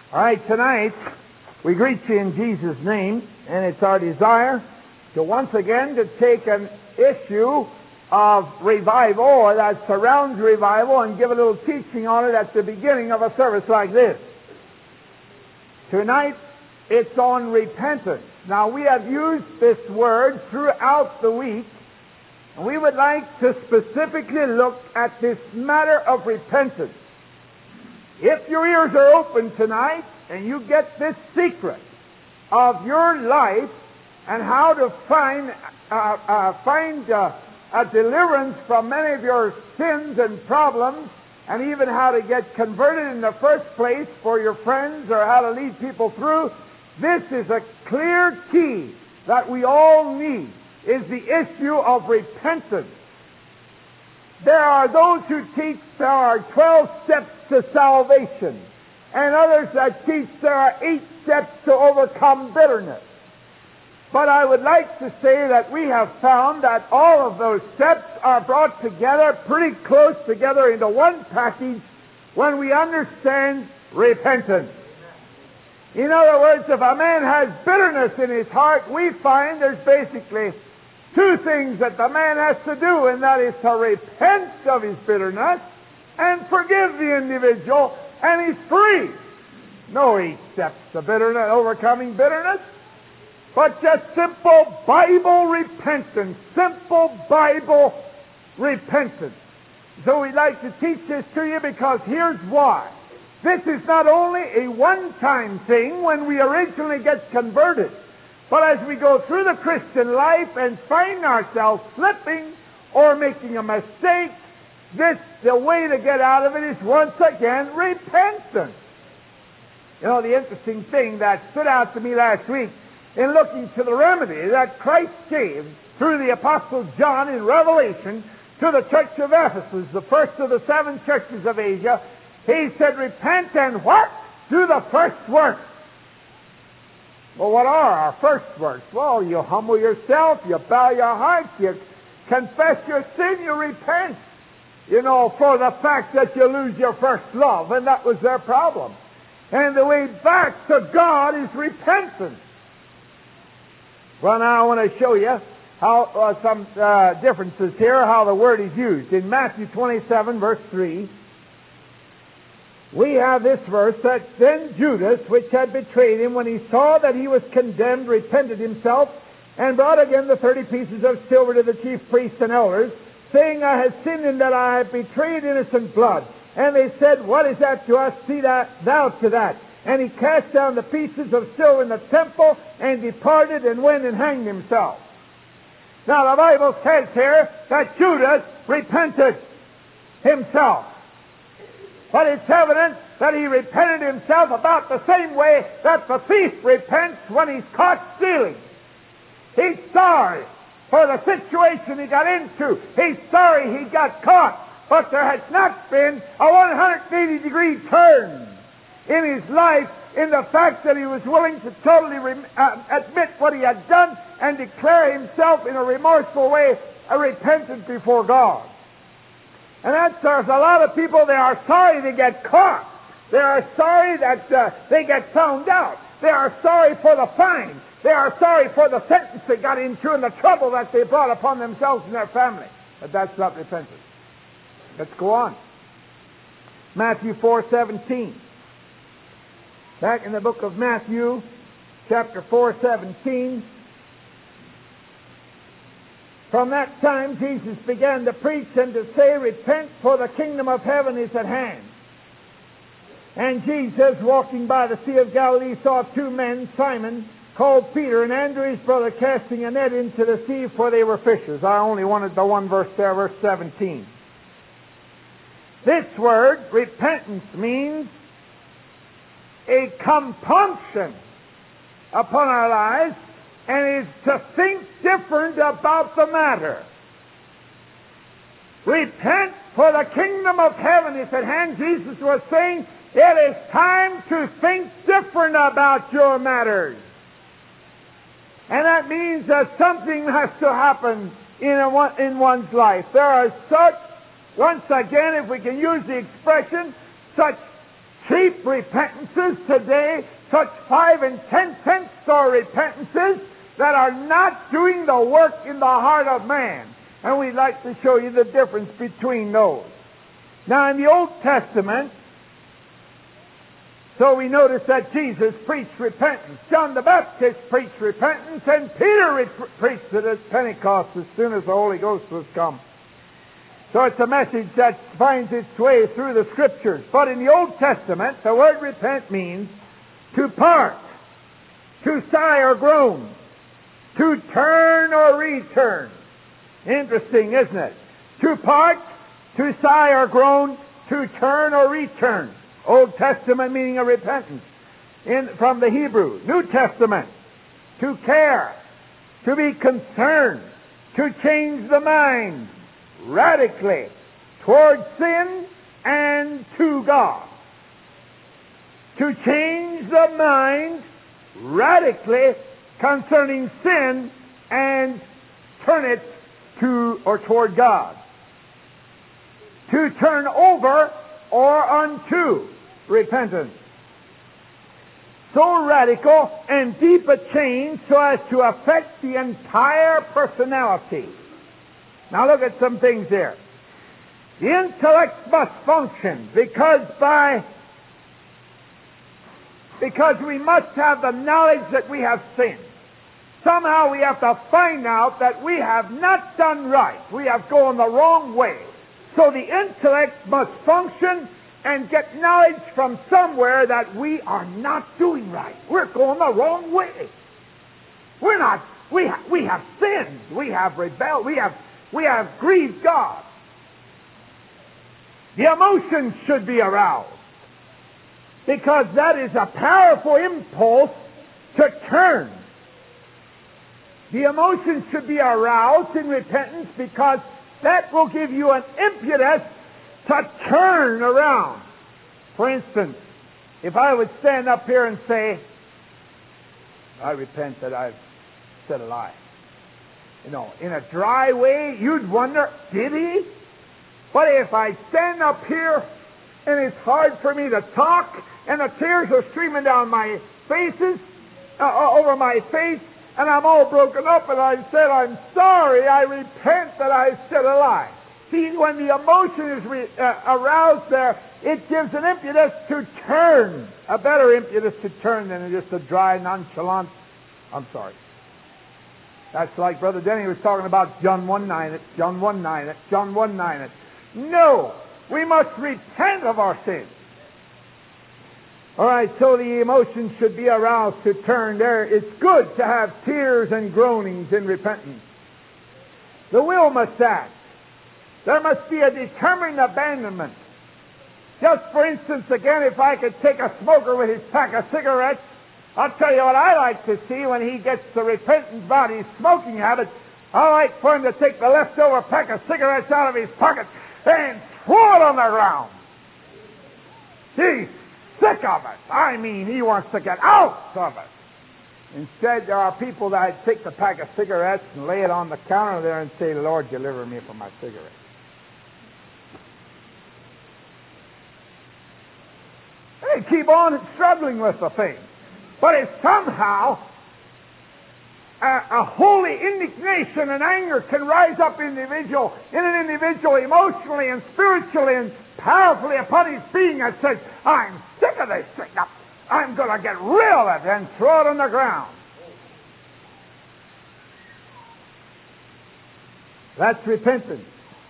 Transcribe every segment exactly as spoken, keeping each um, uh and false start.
All right, tonight we greet you in Jesus' name, and it's our desire to once again to take an issue of revival that surrounds revival and give a little teaching on it at the beginning of a service like this. Tonight it's on repentance. Now, we have used this word throughout the week, and we would like to specifically look at this matter of repentance. If your ears are open tonight and you get this secret of your life and how to find uh, uh, find uh, a deliverance from many of your sins and problems, and even how to get converted in the first place for your friends or how to lead people through, this is a clear key that we all need, is the issue of repentance. There are those who teach there are twelve steps to salvation, and others that teach there are eight steps to overcome bitterness. But I would like to say that we have found that all of those steps are brought together, pretty close together into one package when we understand repentance. In other words, if a man has bitterness in his heart, we find there's basically two things that the man has to do, and that is to repent of his bitterness and forgive the individual, and he's free. No eight steps to bitterness, overcoming bitterness, but just simple Bible repentance. Simple Bible repentance. So we'd like to teach this to you because here's why. This is not only a one-time thing when we originally get converted, but as we go through the Christian life and find ourselves slipping or making a mistake, this, the way to get out of it is once again repentance. You know, the interesting thing that stood out to me last week in looking to the remedy that Christ gave through the Apostle John in Revelation to the church of Ephesus, the first of the seven churches of Asia, he said, repent and what? Do the first work. Well, what are our first works? Well, you humble yourself, you bow your heart, you confess your sin, you repent. You know, for the fact that you lose your first love, and that was their problem. And the way back to God is repentance. Well, now I want to show you how uh, some uh, differences here, how the word is used. In Matthew twenty-seven, verse three, we have this verse that then Judas, which had betrayed him, when he saw that he was condemned, repented himself, and brought again the thirty pieces of silver to the chief priests and elders, saying, I have sinned in that I have betrayed innocent blood. And they said, what is that to us? See that thou to that. And he cast down the pieces of silver in the temple and departed and went and hanged himself. Now the Bible says here that Judas repented himself. But it's evident that he repented himself about the same way that the thief repents when he's caught stealing. He's sorry for the situation he got into. He's sorry he got caught. But there has not been a one hundred eighty degree turn in his life in the fact that he was willing to totally re- uh, admit what he had done and declare himself in a remorseful way a repentant before God. And that's, there's a lot of people, they are sorry they get caught. They are sorry that uh, they get found out. They are sorry for the fine. They are sorry for the sentence they got into and the trouble that they brought upon themselves and their family. But that's not repentance. Let's go on. Matthew four seventeen. Back in the book of Matthew, chapter four seventeen. From that time Jesus began to preach and to say, repent, for the kingdom of heaven is at hand. And Jesus, walking by the Sea of Galilee, saw two men, Simon, called Peter, and Andrew his brother, casting a net into the sea, for they were fishers. I only wanted the one verse there, verse seventeen. This word, repentance, means a compunction upon our lives, and is to think different about the matter. Repent, for the kingdom of heaven is at hand. Jesus was saying, it is time to think different about your matters. And that means that something has to happen in, a, in one's life. There are such, once again, if we can use the expression, such cheap repentances today, such five and ten cent store repentances that are not doing the work in the heart of man. And we'd like to show you the difference between those. Now, in the Old Testament, so we notice that Jesus preached repentance. John the Baptist preached repentance, and Peter re- preached it at Pentecost as soon as the Holy Ghost was come. So it's a message that finds its way through the Scriptures. But in the Old Testament, the word repent means to part, to sigh or groan, to turn or return. Interesting, isn't it? To part, to sigh or groan, to turn or return. Old Testament meaning of repentance in, from the Hebrew. New Testament, to care, to be concerned, to change the mind radically toward sin and to God. To change the mind radically concerning sin and turn it to or toward God. To turn over or unto repentance. So radical and deep a change so as to affect the entire personality. Now look at some things here. The intellect must function because by because we must have the knowledge that we have sinned. Somehow we have to find out that we have not done right. We have gone the wrong way. So the intellect must function and get knowledge from somewhere that we are not doing right. We're going the wrong way. We're not, we, ha- we have sinned. We have rebelled. We have, we have grieved God. The emotions should be aroused because that is a powerful impulse to turn. The emotions should be aroused in repentance because that will give you an impetus to turn around. For instance, if I would stand up here and say, I repent that I've said a lie. You know, in a dry way, you'd wonder, did he? But if I stand up here and it's hard for me to talk and the tears are streaming down my faces, uh, over my face, and I'm all broken up and I said, I'm sorry, I repent that I said a lie. See, when the emotion is re- uh, aroused there, it gives an impetus to turn, a better impetus to turn than just a dry, nonchalant, I'm sorry. That's like Brother Denny was talking about John one nine, it, John one nine, it, John one nine. It. No, we must repent of our sins. All right, so the emotions should be aroused to turn there. It's good to have tears and groanings in repentance. The will must act. There must be a determined abandonment. Just for instance, again, if I could take a smoker with his pack of cigarettes, I'll tell you what I like to see when he gets the repentance about his smoking habit. I like for him to take the leftover pack of cigarettes out of his pocket and throw it on the ground. He's sick of it. I mean, he wants to get out of it. Instead, there are people that take the pack of cigarettes and lay it on the counter there and say, Lord, deliver me from my cigarettes. They keep on struggling with the thing. But if somehow a, a holy indignation and anger can rise up individual, in an individual emotionally and spiritually and powerfully upon his being that says, I'm sick of this thing. I'm going to get rid of it and throw it on the ground. That's repentance.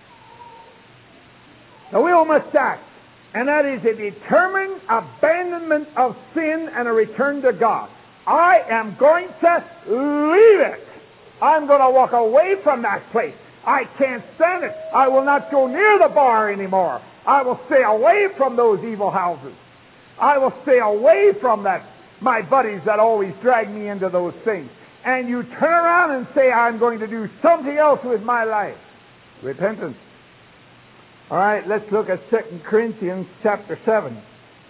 The will must act. And that is a determined abandonment of sin and a return to God. I am going to leave it. I'm going to walk away from that place. I can't stand it. I will not go near the bar anymore. I will stay away from those evil houses. I will stay away from that, my buddies that always drag me into those things. And you turn around and say, I'm going to do something else with my life. Repentance. All right, let's look at Second Corinthians chapter seven.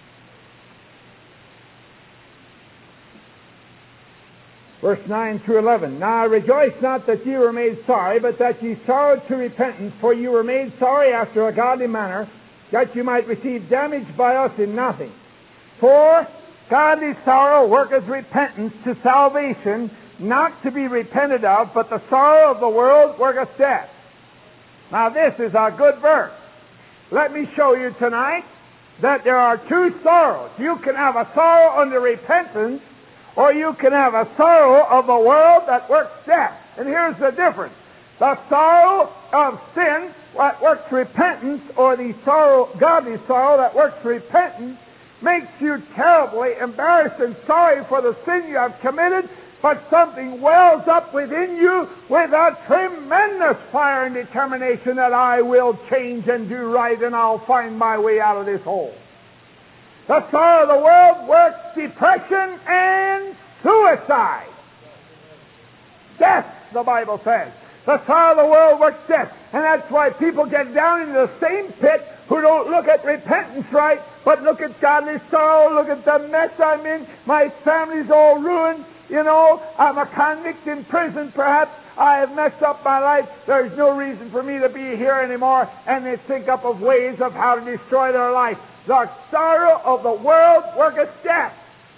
Verse nine through eleven. Now I rejoice not that ye were made sorry, but that ye sorrowed to repentance, for ye were made sorry after a godly manner, that you might receive damage by us in nothing. For godly sorrow worketh repentance to salvation, not to be repented of, but the sorrow of the world worketh death. Now this is a good verse. Let me show you tonight that there are two sorrows. You can have a sorrow unto repentance, or you can have a sorrow of the world that works death. And here's the difference. The sorrow of sin that works repentance, or the sorrow, godly sorrow that works repentance, makes you terribly embarrassed and sorry for the sin you have committed, but something wells up within you with a tremendous fire and determination that I will change and do right, and I'll find my way out of this hole. The sorrow of the world works depression and suicide. Death, the Bible says. The sorrow of the world works death. And that's why people get down into the same pit who don't look at repentance right, but look at godly sorrow, look at the mess I'm in. My family's all ruined. You know, I'm a convict in prison, perhaps. I have messed up my life. There's no reason for me to be here anymore. And they think up of ways of how to destroy their life. The sorrow of the world worketh death.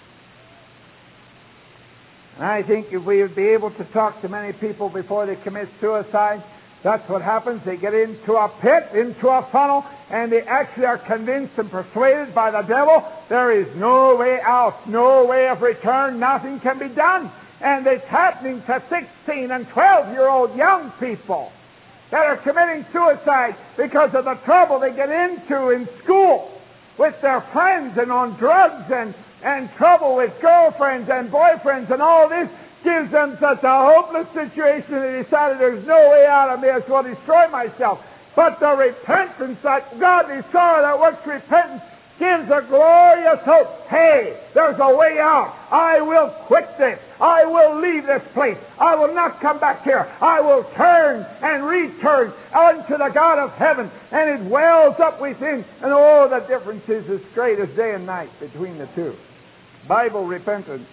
And I think if we would be able to talk to many people before they commit suicide, that's what happens. They get into a pit, into a funnel, and they actually are convinced and persuaded by the devil there is no way out, no way of return, nothing can be done. And it's happening to sixteen and twelve-year-old young people that are committing suicide because of the trouble they get into in school with their friends and on drugs and, and trouble with girlfriends and boyfriends, and all this gives them such a hopeless situation they decided there's no way out of me, I shall destroy myself. But the repentance, that godly sorrow that works repentance, gives a glorious hope. Hey, there's a way out. I will quit this. I will leave this place. I will not come back here. I will turn and return unto the God of heaven. And it wells up within. And oh, the difference is as great as day and night between the two. Bible repentance.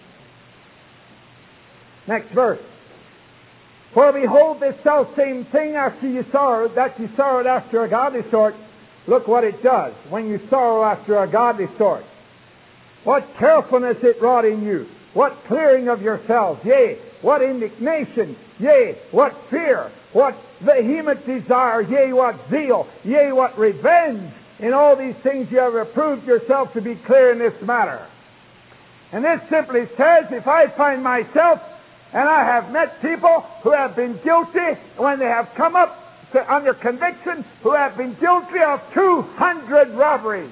Next verse. For behold, this self-same thing after you sorrowed, that you sorrowed after a godly sort, look what it does when you sorrow after a godly sort. What carefulness it wrought in you. What clearing of yourselves. Yea, what indignation. Yea, what fear. What vehement desire. Yea, what zeal. Yea, what revenge. In all these things you have approved yourself to be clear in this matter. And this simply says, if I find myself, and I have met people who have been guilty when they have come up to, under conviction, who have been guilty of two hundred robberies.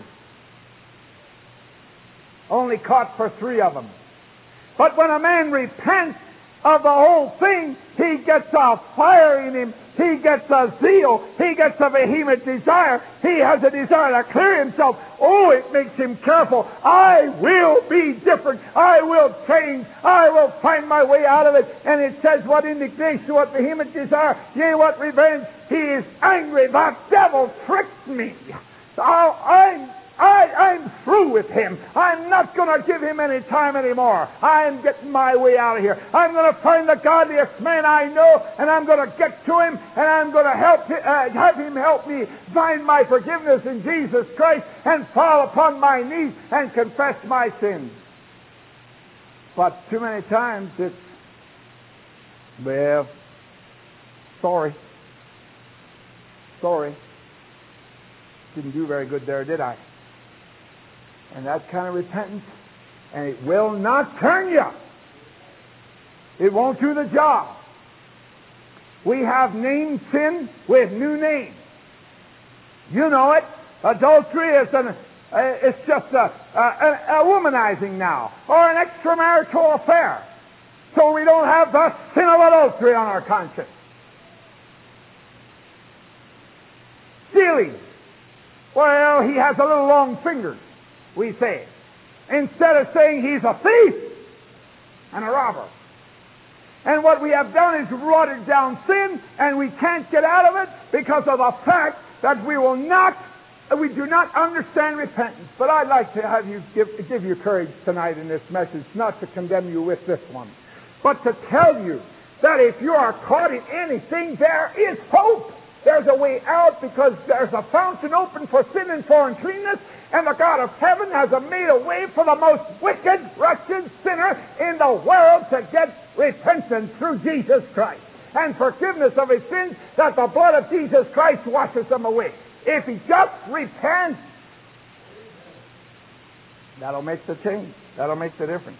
Only caught for three of them. But when a man repents of the whole thing, he gets a fire in him. He gets a zeal. He gets a vehement desire. He has a desire to clear himself. Oh, it makes him careful. I will be different. I will change. I will find my way out of it. And it says, what indignation, what vehement desire, yea, what revenge. He is angry. The devil tricked me. So I'm I, I'm through with him. I'm not going to give him any time anymore. I'm getting my way out of here. I'm going to find the godliest man I know, and I'm going to get to him, and I'm going to help uh, have him help me find my forgiveness in Jesus Christ and fall upon my knees and confess my sins. But too many times it's, well, sorry. Sorry. Didn't do very good there, did I? And that kind of repentance, and it will not turn you. It won't do the job. We have named sin with new names. You know it. Adultery is an, uh, it's just a, a, a, a womanizing now, or an extramarital affair. So we don't have the sin of adultery on our conscience. Stealing. Well, he has a little long finger, we say, instead of saying he's a thief and a robber. And what we have done is watered down sin, and we can't get out of it because of the fact that we will not, we do not understand repentance. But I'd like to have you give, give you courage tonight in this message, not to condemn you with this one, but to tell you that if you are caught in anything, there is hope. There's a way out because there's a fountain open for sin and for uncleanness, and the God of heaven has made a way for the most wicked, wretched sinner in the world to get repentance through Jesus Christ and forgiveness of his sins, that the blood of Jesus Christ washes them away. If he just repents, that'll make the change. That'll make the difference.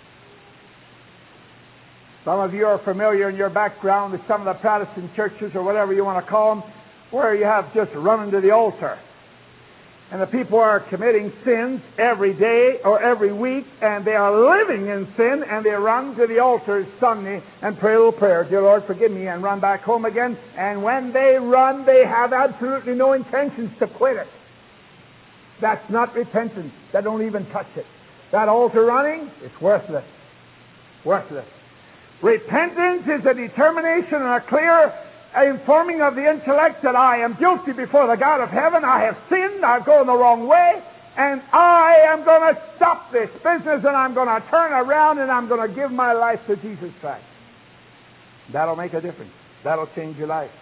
Some of you are familiar in your background with some of the Protestant churches, or whatever you want to call them, where you have just running to the altar. And the people are committing sins every day or every week, and they are living in sin, and they run to the altar Sunday and pray a little prayer, "Dear Lord, forgive me," and run back home again. And when they run, they have absolutely no intentions to quit it. That's not repentance. They don't even touch it. That altar running is worthless. Worthless. Repentance is a determination and a clear informing of the intellect that I am guilty before the God of heaven. I have sinned. I've gone the wrong way. And I am going to stop this business, and I'm going to turn around, and I'm going to give my life to Jesus Christ. That'll make a difference. That'll change your life.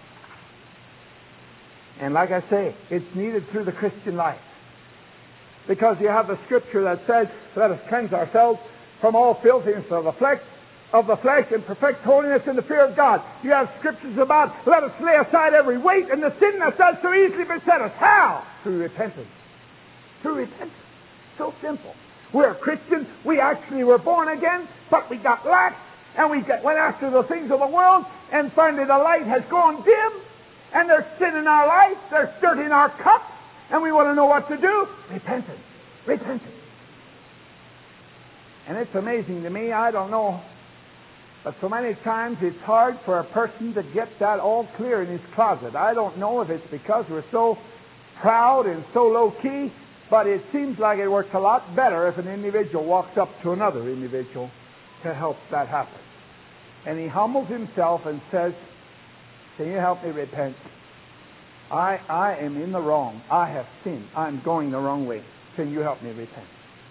And like I say, it's needed through the Christian life. Because you have the scripture that says, "Let us cleanse ourselves from all filthiness of the flesh, of the flesh, and perfect holiness in the fear of God." You have scriptures about, "Let us lay aside every weight and the sin that does so easily beset us." How? Through repentance. Through repentance. So simple. We're Christians. We actually were born again, but we got lax, and we got, went after the things of the world, and finally the light has gone dim, and there's sin in our life, there's dirt in our cup, and we want to know what to do. Repentance. Repentance. And it's amazing to me, I don't know, but so many times it's hard for a person to get that all clear in his closet. I don't know if it's because we're so proud and so low-key, but it seems like it works a lot better if an individual walks up to another individual to help that happen. And he humbles himself and says, "Can you help me repent? I, I am in the wrong. I have sinned. I'm going the wrong way. Can you help me repent?"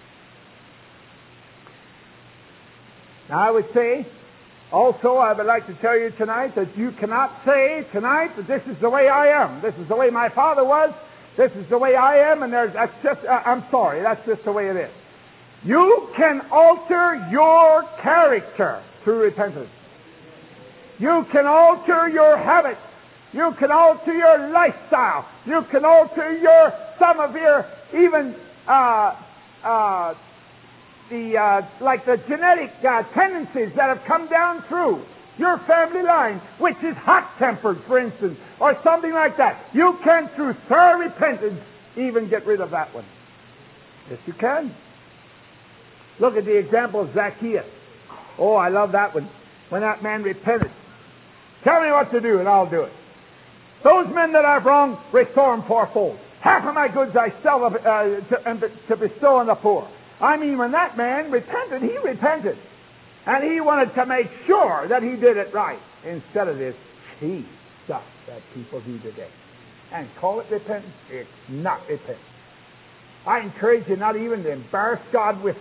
Now I would say, also I would like to tell you tonight that you cannot say tonight that this is the way I am. This is the way my father was. This is the way I am, and there's, that's just, uh, I'm sorry, that's just the way it is. You can alter your character through repentance. You can alter your habits. You can alter your lifestyle. You can alter your, some of your, even, uh, uh, the, uh, like the genetic uh, tendencies that have come down through your family line, which is hot-tempered, for instance, or something like that. You can, through thorough repentance, even get rid of that one. Yes, you can. Look at the example of Zacchaeus. Oh, I love that one. When that man repented. Tell me what to do, and I'll do it. Those men that I've wronged, restore them fourfold. Half of my goods I sell uh, to, and to bestow on the poor. I mean, when that man repented, he repented. And he wanted to make sure that he did it right, instead of this cheap stuff that people do today. And call it repentance. It's not repentance. I encourage you not even to embarrass God with it.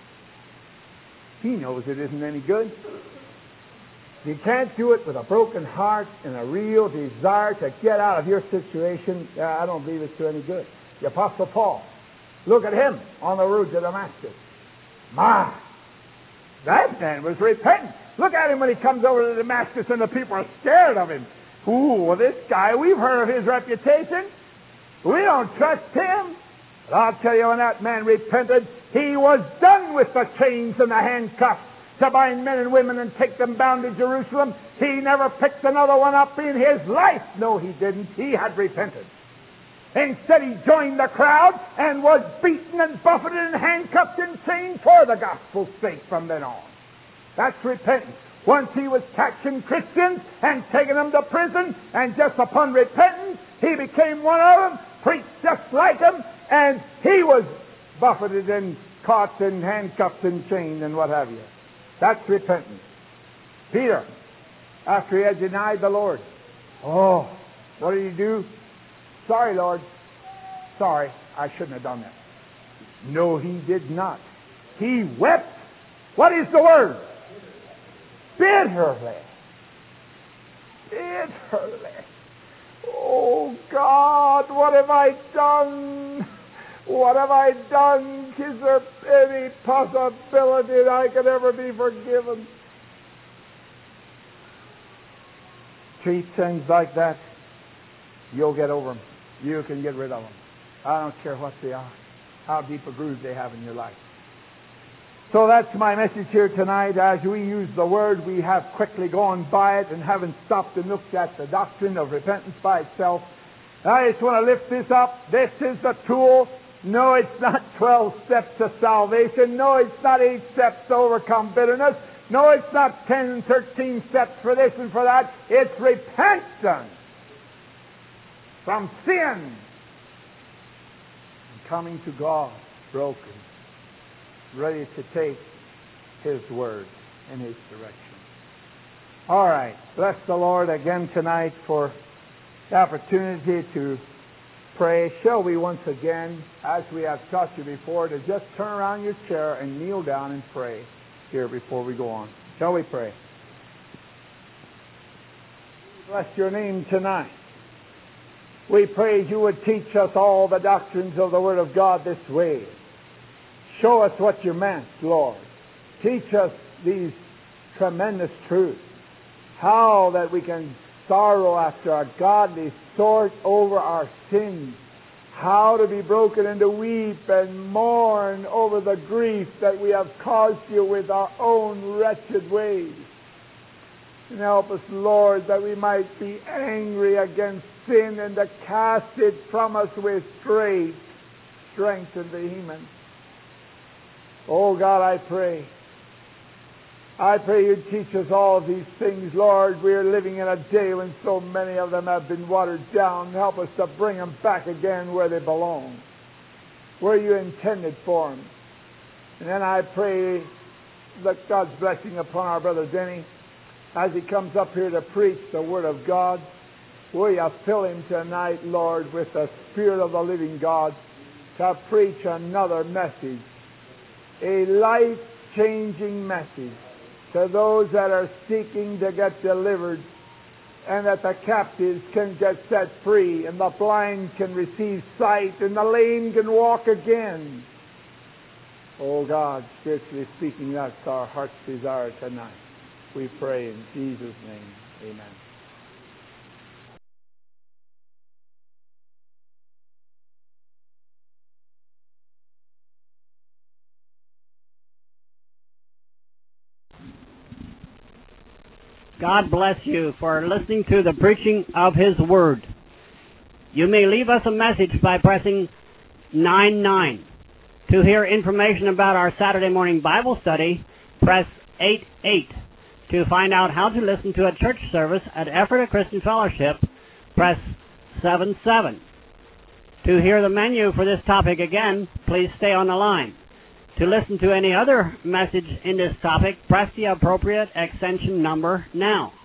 He knows it isn't any good. You can't do it with a broken heart and a real desire to get out of your situation. Uh, I don't believe it's to any good. The Apostle Paul, look at him on the road to Damascus. My, that man was repentant. Look at him when he comes over to Damascus and the people are scared of him. Ooh, well, this guy, we've heard of his reputation. We don't trust him. But I'll tell you, when that man repented, he was done with the chains and the handcuffs to bind men and women and take them bound to Jerusalem. He never picked another one up in his life. No, he didn't. He had repented. Instead, he joined the crowd and was beaten and buffeted and handcuffed and chained for the gospel's sake from then on. That's repentance. Once he was catching Christians and taking them to prison, and just upon repentance, he became one of them, preached just like them, and he was buffeted and caught and handcuffed and chained and what have you. That's repentance. Peter, after he had denied the Lord, oh, what did he do? Sorry, Lord. Sorry, I shouldn't have done that. No, he did not. He wept. What is the word? Bitterly. Bitterly. Oh God, what have I done? What have I done? Is there any possibility that I could ever be forgiven? Treat things like that, you'll get over them. You can get rid of them. I don't care what they are, how deep a groove they have in your life. So that's my message here tonight. As we use the word, we have quickly gone by it and haven't stopped and looked at the doctrine of repentance by itself. I just want to lift this up. This is the tool. No, it's not twelve steps to salvation. No, it's not eight steps to overcome bitterness. No, it's not ten, thirteen steps for this and for that. It's repentance from sin and coming to God broken, ready to take His word in His direction. All right. Bless the Lord again tonight for the opportunity to pray. Shall we once again, as we have taught you before, to just turn around your chair and kneel down and pray here before we go on. Shall we pray? Bless your name tonight. We pray you would teach us all the doctrines of the Word of God this way. Show us what you meant, Lord. Teach us these tremendous truths. How that we can sorrow after a godly sort over our sins. How to be broken and to weep and mourn over the grief that we have caused you with our own wretched ways. And help us, Lord, that we might be angry against sin and to cast it from us with great strength and vehemence. Oh God, I pray. I pray you teach us all of these things, Lord. We are living in a day when so many of them have been watered down. Help us to bring them back again where they belong, where you intended for them. And then I pray that God's blessing upon our brother Denny as he comes up here to preach the Word of God. Will you fill him tonight, Lord, with the Spirit of the living God to preach another message, a life-changing message to those that are seeking to get delivered, and that the captives can get set free, and the blind can receive sight, and the lame can walk again. Oh God, spiritually speaking, that's our heart's desire tonight. We pray in Jesus' name. Amen. God bless you for listening to the preaching of His Word. You may leave us a message by pressing nine nine. To hear information about our Saturday morning Bible study, press eight eight. To find out how to listen to a church service at Ephrata Christian Fellowship, press seven seven. To hear the menu for this topic again, please stay on the line. To listen to any other message in this topic, press the appropriate extension number now.